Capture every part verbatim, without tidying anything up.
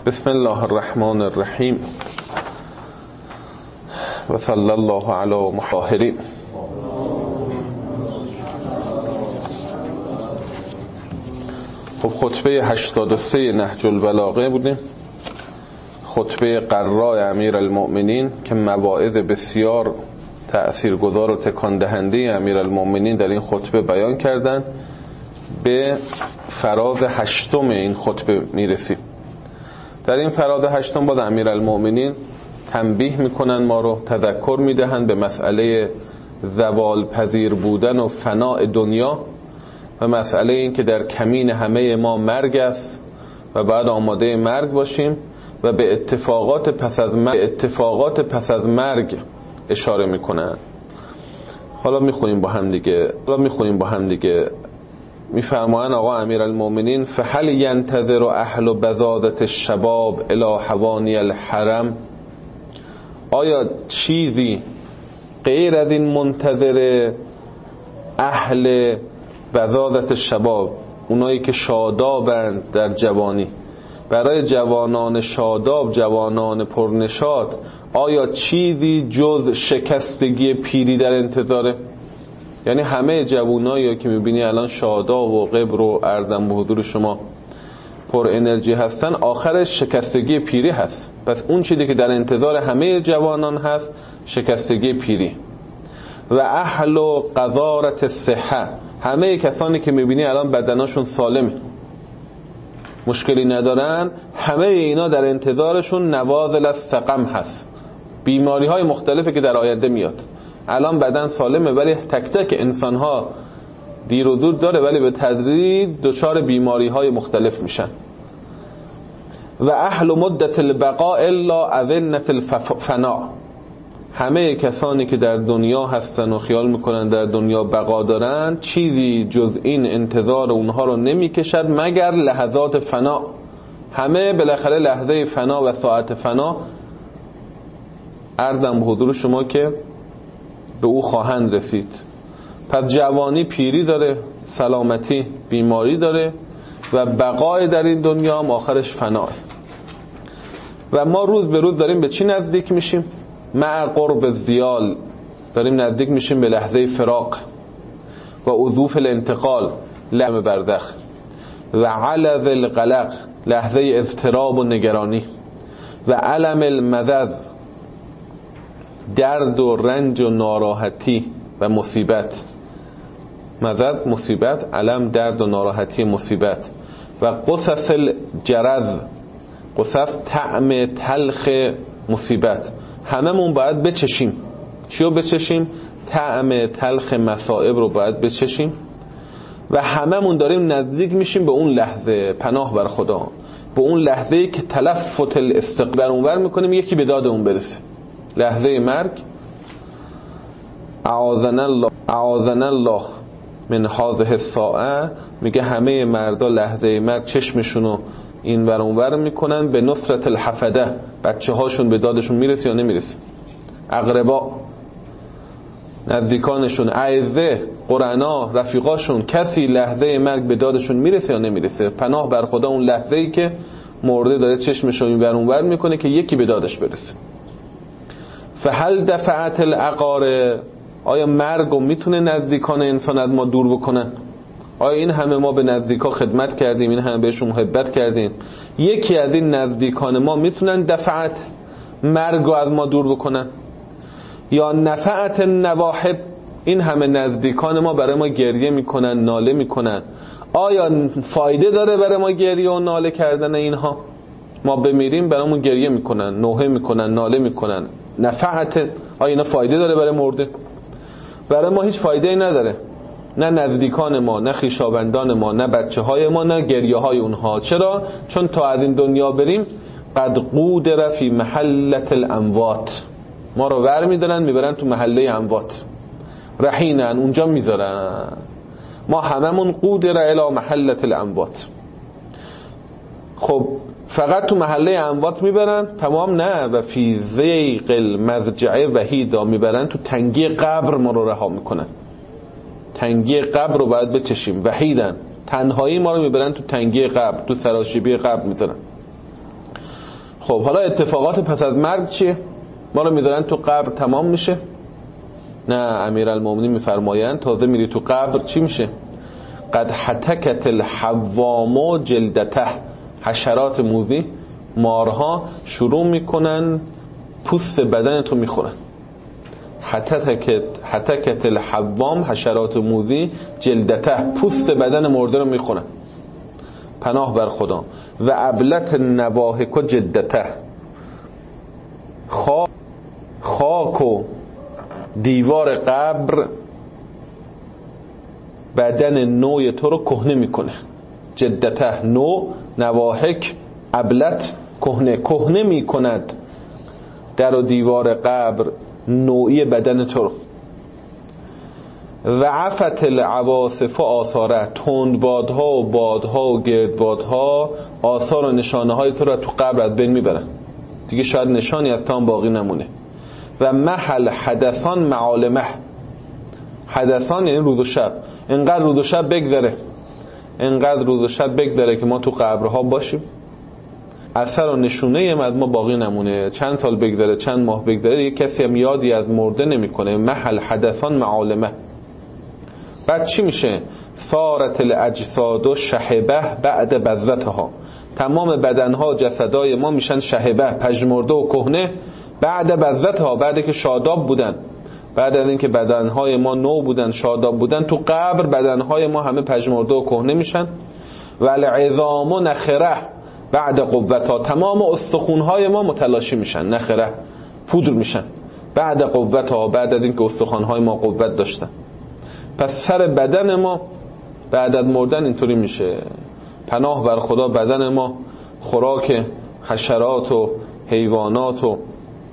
بسم الله الرحمن الرحیم و صلی الله علی محمد. خب خطبه هشتاد و سه نهج البلاغه بودیم، خطبه قراء امیرالمؤمنین که مواعظ بسیار تأثیرگذار و تکان دهنده امیرالمؤمنین در این خطبه بیان کردند. به فراز هشتم این خطبه میرسیم. در این فراز هشتم باز امیرالمؤمنین تنبیه میکنن، ما رو تذکر میدهند به مسئله زوال پذیر بودن و فناء دنیا و مسئله این که در کمین همه ما مرگ است و بعد آماده مرگ باشیم و به اتفاقات پس از مرگ, اتفاقات پس از مرگ اشاره میکنن. حالا میخونیم با هم دیگه حالا میخونیم با هم دیگه میفرمایند آقا امیرالمؤمنین: فهل ینتظر اهل بذاذة الشباب الی حوانی الحرم؟ آیا چیزی غیر از این منتظر اهل بذاذة الشباب، اونایی که شادابند در جوانی، برای جوانان شاداب، جوانان پرنشاط، آیا چیزی جز شکستگی پیری در انتظاره؟ یعنی همه جوانایی که میبینی الان شاداب و قبر و ارزم به حضور شما پر انرژی هستن، آخرش شکستگی پیری هست. پس اون چیزی که در انتظار همه جوانان هست شکستگی پیری. و اهل و قذارت الصحه، همه کسانی که میبینی الان بدناشون سالمه، مشکلی ندارن، همه اینا در انتظارشون نوازل السقم هست، بیماری های مختلفی که در آینده میاد. الان بدن سالمه ولی تک تک انسان ها دیر و زود داره، ولی به تدریج دچار بیماری های مختلف میشن. و اهل مدت البقاء الا اذنة الفنا، همه کسانی که در دنیا هستن و خیال میکنن در دنیا بقا دارن، چیزی جز این انتظار اونها رو نمیکشد مگر لحظات فنا. همه بالاخره لحظه فنا و ساعت فنا عرضم به حضور شما که به او خواهند رسید. پس جوانی پیری داره، سلامتی بیماری داره و بقای در این دنیا هم آخرش فناه. و ما روز به روز داریم به چی نزدیک میشیم؟ مع قرب الزیال داریم نزدیک میشیم به لحظه فراق و عزوف الانتقال، لحظه برزخ، و علذ القلق، لحظه اضطراب و نگرانی، و علم المذذ، درد و رنج و ناراحتی و مصیبت. مذذ مصیبت، علم درد و ناراحتی مصیبت. و قصص الجرذ، قصص طعم تلخ مصیبت. هممون باید بچشیم. چیو بچشیم؟ طعم تلخ مصائب رو باید بچشیم. و هممون داریم نزدیک میشیم به اون لحظه، پناه بر خدا، به اون لحظه‌ای که تلفت الاستقبال اونور میکنیم یکی به داد اون برسه، لحظه مرگ. اعاذنا الله اعاذنا الله من هذه الساعه. میگه همه مردا لحظه مرگ چشمشونو این ور اون ور میکنن به نصرت الحفده، بچه هاشون به دادشون میرسه یا نمیرسه، اقربا، نزدیکانشون، اعزه، قرنا، رفیقاشون، کسی لحظه مرگ به دادشون میرسه یا نمیرسه؟ پناه بر خدا اون لحظه‌ای که مرده داره چشمشو این ور اون ور میکنه که یکی به دادش برسه. فهل دفعت العقارب، آیا مرگو میتونه نزدیکان انسان از ما دور بکنن؟ آیا این همه ما به نزدیکا خدمت کردیم، این همه بهشون محبت کردیم، یکی از این نزدیکان ما میتونن دفعت مرگو از ما دور بکنن؟ یا نفعت النواحب، این همه نزدیکان ما برای ما گریه میکنن، ناله میکنن، آیا فایده داره برای ما گریه و ناله کردن اینها؟ ما بمیریم برامون گریه میکنن، نوحه میکنن، ناله میکنن، نفعت، آیا اینا فایده داره برای مرده؟ برای ما هیچ فایده ای نداره، نه نزدیکان ما، نه خویشاوندان ما، نه بچه های ما، نه گریه های اونها. چرا؟ چون تا از این دنیا بریم قد قودر فی محلت الاموات، ما رو ور میدارن میبرن تو محله اموات، رهینن اونجا میذارن. ما هممون قودر الی محلت الاموات. خب فقط تو محله اموات میبرن تمام؟ نه. و فی ضیق المضجع وحیدا، میبرن تو تنگی قبر ما رو رها میکنن. تنگی قبر رو باید بچشیم. وحیدن، تنهایی ما رو میبرن تو تنگی قبر، تو سراشیبی قبر میذارن. خب حالا اتفاقات پس از مرگ چیه؟ ما رو میذارن تو قبر تمام میشه؟ نه، امیرالمومنین میفرمایند تازه میری تو قبر چی میشه؟ قد حتکت الحوام جلدته، حشرات موذی، مارها شروع میکنن پوست بدن تو میخورن. حتکت حتکت الحوام، حشرات موذی، جلدته، پوست بدن مرده رو میخورن. پناه بر خدا. و ابلت نواهک و جدته، خاک خاک و دیوار قبر بدن نوع تو رو کهنه میکنه. جدته نو، نواهک ابلت کهنه، کهنه میکند در و دیوار قبر نوعی بدن تو رو. و عفت العواصف و آثاره، تندبادها و بادها و گردبادها آثار و نشانه های تو رو تو قبر از بین میبرن، دیگه شاید نشانی از تام باقی نمونه. و محل حدثان معالمه، حدثان یعنی روز و شب، انقدر روز و شب بگذره، انقدر روز و شب بگذره که ما تو قبرها باشیم، اثر و نشونه از ما باقی نمونه. چند سال بگذره، چند ماه بگذره، یک کسی هم یادی از مرده نمیکنه. محل حدثان معالمه. بعد چی میشه؟ صارت الاجساد و شهبه بعد بذرتها، تمام بدنها، جسدای ما میشن شهبه، پژمرده و کهنه، بعد بذرتها، بعد که شاداب بودن، بعد از اینکه بدنهای ما نو بودن، شاداب بودن، تو قبر بدنهای ما همه پژمرده و کهنه میشن. و العظام نخره بعد قوتها، تمام استخوانهای ما متلاشی میشن، نخره پودر میشن بعد قوتها، بعد از اینکه استخوانهای ما قوت داشتن. پس سر بدن ما بعد از مردن اینطوری میشه. پناه بر خدا، بدن ما خوراک حشرات و حیوانات و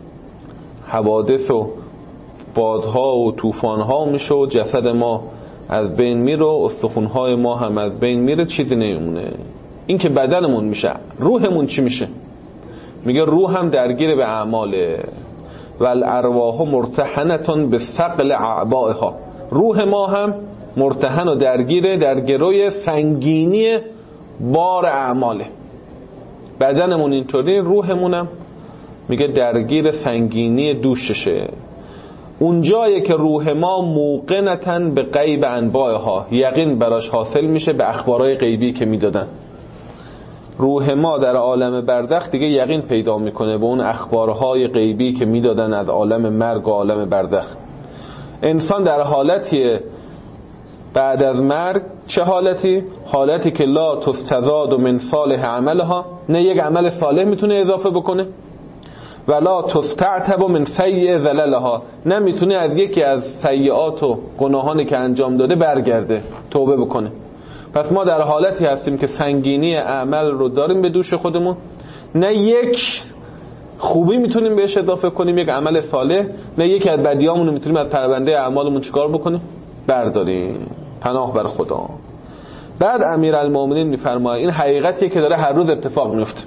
حوادث و بادها و طوفانها میشه و جسد ما از بین میره و استخوانهای ما هم از بین میره، چیزی نمیمونه. این که بدنمون میشه. روحمون چی میشه؟ میگه روح هم درگیر به اعماله. و الارواح مرتهنتون به ثقل اعبائها، روح ما هم مرتهن و درگیره در گروی سنگینی بار اعماله. بدنمون اینطوری، روحمونم میگه درگیر سنگینی دوششه. اونجایی که روح ما موقنتن به غیب انبائها، یقین براش حاصل میشه به اخبارهای غیبی که میدادن. روح ما در عالم برزخ دیگه یقین پیدا میکنه به اون اخبارهای غیبی که میدادن از عالم مرگ و عالم برزخ. انسان در حالتی بعد از مرگ چه حالتی؟ حالتی که لا تستزاد من صالح عملها، نه یک عمل صالح میتونه اضافه بکنه، ولا تستعتب من سیء زللها، نه میتونه از یکی از سیئات و گناهانی که انجام داده برگرده توبه بکنه. پس ما در حالتی هستیم که سنگینی عمل رو داریم به دوش خودمون، نه یک خوبی میتونیم بهش اضافه کنیم، یک عمل صالح، نه یکی از بدیامون رو میتونیم از پرونده اعمالمون چیکار بکنیم؟ برداریم. پناه بر خدا. بعد امیرالمومنین میفرماید این حقیقتیه که داره هر روز اتفاق میفته،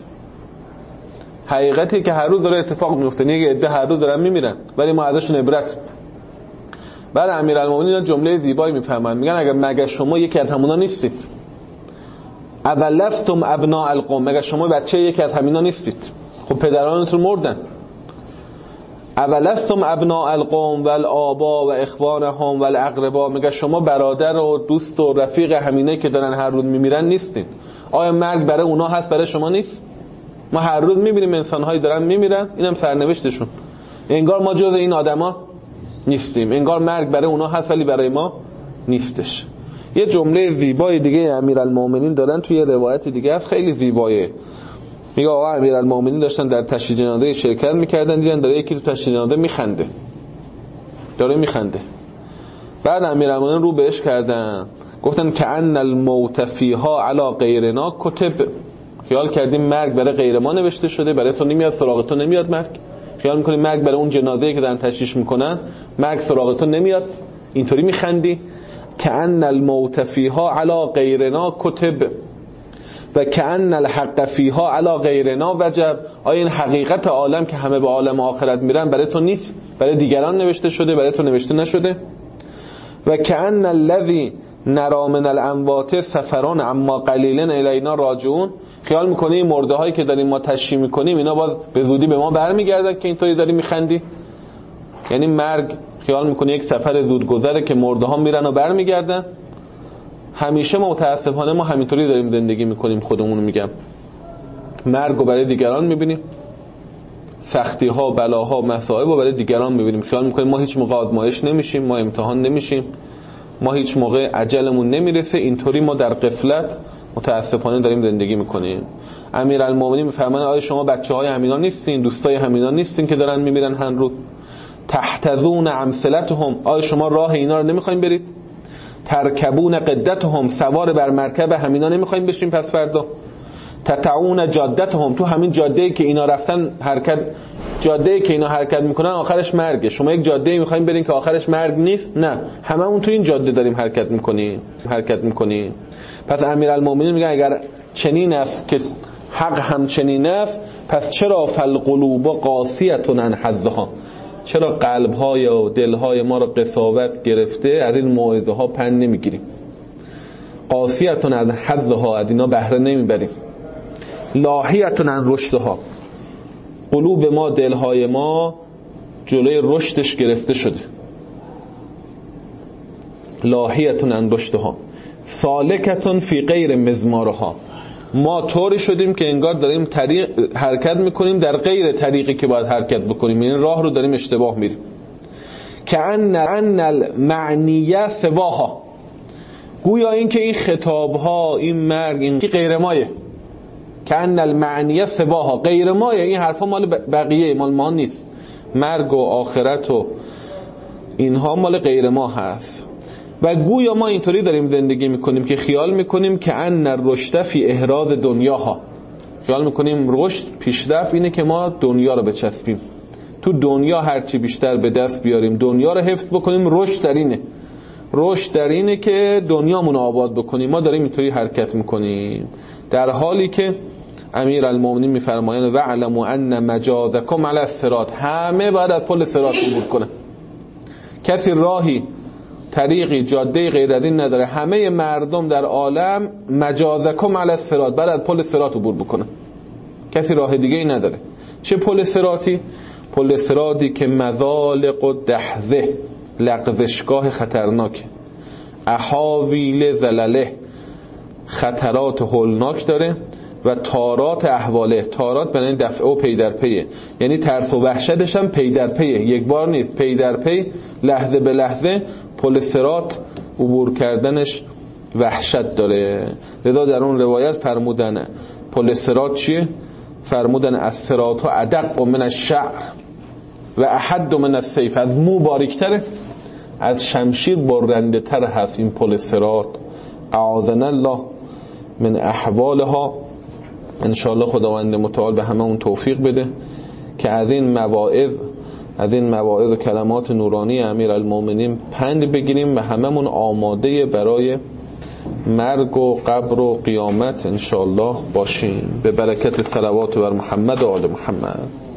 حقیقتی که هر روز داره اتفاق میفته. یه عده هر روز دارن میمیرن ولی ما ازشون عبرت. بعد امیرالمومنین جمله زیبایی میفرمایند، میگن اگر مگر شما یکی از همونا نیستید؟ اولستم ابناء القوم، مگر شما بچه یکی از همینا نیستید؟ خب پدرانتون مردن. اولستم ابناء القوم والآبا و اخوانهم والاقربا، مگر شما برادر و دوست و رفیق همینه که دارن هر روز میمیرن نیستید؟ آیا مرگ برای اونا هست برای شما نیست؟ ما هر روز میبینیم انسان‌هایی دارن میمیرن، اینم سرنوشتشون. انگار ما جز این آدما نیستیم، انگار مرگ برای اونا هست ولی برای ما نیستش. یه جمله زیبای دیگه امیرالمومنین دارن توی روایت دیگه هست، خیلی زیبایه. میگه آقا امیرالمومنین داشتن در تشییع جنازه شرکت میکردن، دیدن داره یکی تو تشییع جنازه میخنده، داره میخنده. بعد امیرالمومنین رو بهش کردن، گفتن که ان الموت فیها علی غیرنا کتب، خیال کردیم مرگ برای غیر ما نوشته شده، برای تو نمیاد، سراغ تو نمیاد مرگ. خیال میکنی مرگ برای اون جنازه‌ای که دارن تشییع میکنن، مرگ سراغ تو نمیاد، اینطوری میخندی. کأن الموت فیها علی غیرنا کتب و کأن الحق فیها علی غیرنا وجب. آیا این حقیقت عالم که همه به عالم آخرت میرن برای تو نیست؟ برای دیگران نوشته شده، برای تو نوشته نشده؟ و کأن الذی نرا من الاموات سفران اما قلیلا الینا راجعون. خیال میکنی این مرده هایی که داریم ما تشییع میکنیم اینا باز به زودی به ما برمیگردن که اینطوری داری میخندی؟ یعنی مرگ خیال میکنی یک سفر زود گذره که مرده ها میرن و برمیگردن؟ همیشه ما متاسفانه ما همینطوری داریم زندگی میکنیم. خودمون میگم مرگ رو برای دیگران میبینیم، سختی ها، بلاها، مصائب رو برای دیگران میبینیم. خیال میکنیم ما هیچ موقع آزمایش نمیشیم، ما امتحان نمیشیم، ما هیچ موقع اجلمون نمیرسه. اینطوری ما در غفلت متاسفانه داریم زندگی میکنیم. امیرالمومنین میفرمایند آیا شما بچه های همینا نیستین، دوستای همینا نیستین که دارن میمیرن هر روز؟ تحتذون امثلتهم، آیا شما راه اینا رو نمیخواین برید؟ ترکبون قدتهم، سوار بر مرکب همینا نمیخواین بشین پس فردا؟ تتعون جادتهم، تو همین جاده‌ای که اینا رفتن حرکت، جاده‌ای که اینا حرکت میکنن آخرش مرگه. شما یک جاده‌ای میخواین برین که آخرش مرگ نیست؟ نه، هممون تو این جاده داریم حرکت میکنیم حرکت میکنیم. پس امیرالمومنین میگن اگر چنین است که حق هم چنین است، پس چرا فالقلوب قاسیة عن حظها، چرا قلب‌های و دل‌های ما رو قساوت گرفته، از این موعظه ها پند نمیگیریم، قاسیة عن حظها، از اینا بهره نمیبریم، لاهیة عن رشدها، قلوب ما، دل‌های ما جلوی رشدش گرفته شده، لاهیة عن رشدها، سالکة فی غیر مزمارها، ما طوری شدیم که انگار داریم طریق حرکت میکنیم در غیر طریقی که باید حرکت بکنیم، این راه رو داریم اشتباه میریم. که ان ان المعنیه سواها، گویا این که این خطابها، این مرگ، این غیر مایه. که ان المعنیه سواها، غیر مایه، این حرفا مال بقیه، مال ما نیست. مرگ و آخرت و اینها مال غیر ما هست. و گویا ما اینطوری داریم زندگی میکنیم که خیال میکنیم که ان الرشد فی احراز دنیاها، خیال میکنیم رشد، پیشرفت اینه که ما دنیا رو بچسبیم، تو دنیا هرچی بیشتر به دست بیاریم، دنیا رو حفظ بکنیم. رشد در اینه، رشد در اینه که دنیامون آباد بکنیم. ما داریم اینطوری حرکت میکنیم، در حالی که امیرالمومنین میفرمایند واعلموا ان مجازکم علی الصراط، همه باید از پل صراط عبور کنه. کسی راهی، طریقی، جاده غیر از این نداره. همه مردم در عالم مجازکم علی الصراط، بعد از پل صراط عبور بکنه، کسی راه دیگه ای نداره. چه پل صراطی؟ پل صراطی که مذالق و دحزه، لغزشگاه خطرناک، احاویل زلله، خطرات هولناک داره، و تارات احواله، تارات به معنی دفعه و پی در پیه، یعنی ترس و وحشتش هم پی در پیه، یک بار نیست، پی در پی، لحظه به لحظه. پل صراط عبور کردنش وحشت داره. لذا در اون روایت فرمودن پل صراط چیه؟ فرمودن الصراط ادق من الشعر و احد من السیف، از مو باریکتره، از شمشیر برنده تر هست این پل صراط. اعاذنا الله من احوالها. انشاءالله خداوند متعال به همه اون توفیق بده که از این مواعظ از این مواعظ و کلمات نورانی امیرالمومنین پند بگیریم و هممون آماده برای مرگ و قبر و قیامت انشاءالله باشیم، به برکت صلوات بر محمد و آل محمد.